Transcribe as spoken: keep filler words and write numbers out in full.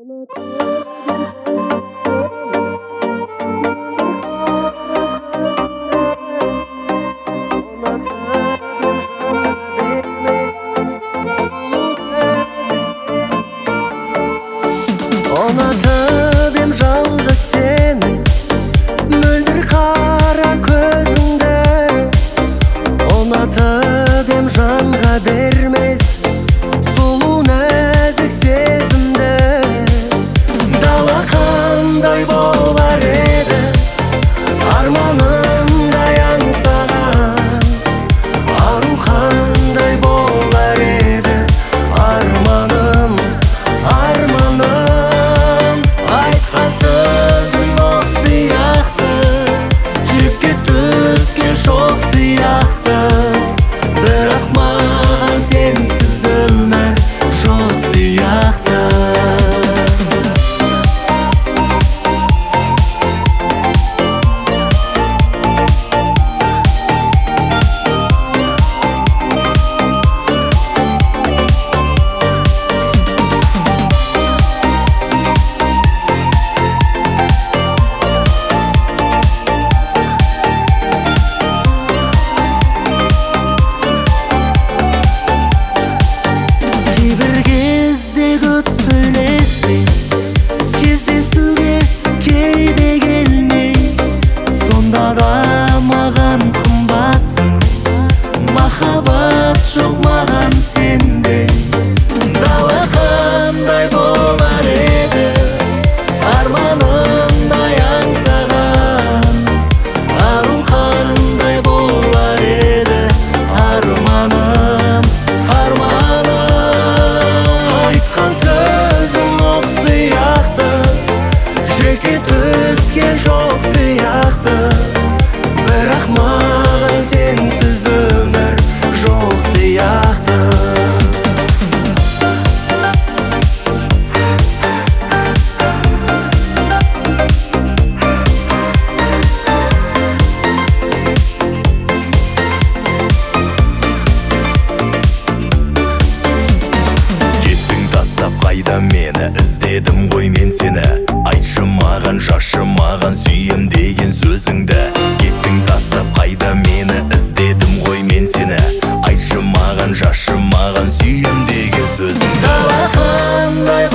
Ұнатып ем жалғыз сені, мөлдір қара көзіңді. Ұнатып ем жанға бермес сұлу нәзік сезімді. Дала қандай болар еді, арманымдай аңсаған. Ару қандай болар еді, арманым, арманым. Айтқан сөзің оқ сияқты, жүрекке түскен шоқ сияқты. Бірақ маған сенсіз өмір жоқ сияқты. Кейбір кезде көп сөйлеспей, кездесуге кейде келмей, сонда да маған қымбатсың. Махаббат жоқ маған сенде. Дала қандай болар еді, арманымдай аңсаған. Ару қандай болар еді, арманым, арманым. Айтқан сөзің оқ сияқты, жүрекке түскен шоқ сияқты. Бірақ маған сенсіз өмір жоқ сияқты. Қайда мені іздедім ғой мен сені. Айтшы маған, жашы маған сүйем деген сөзіңді. Кеттің тастап қайда мені іздедім ғой мен сені. Айтшы маған, жашы маған сүйем деген сөзіңді. Дала қандай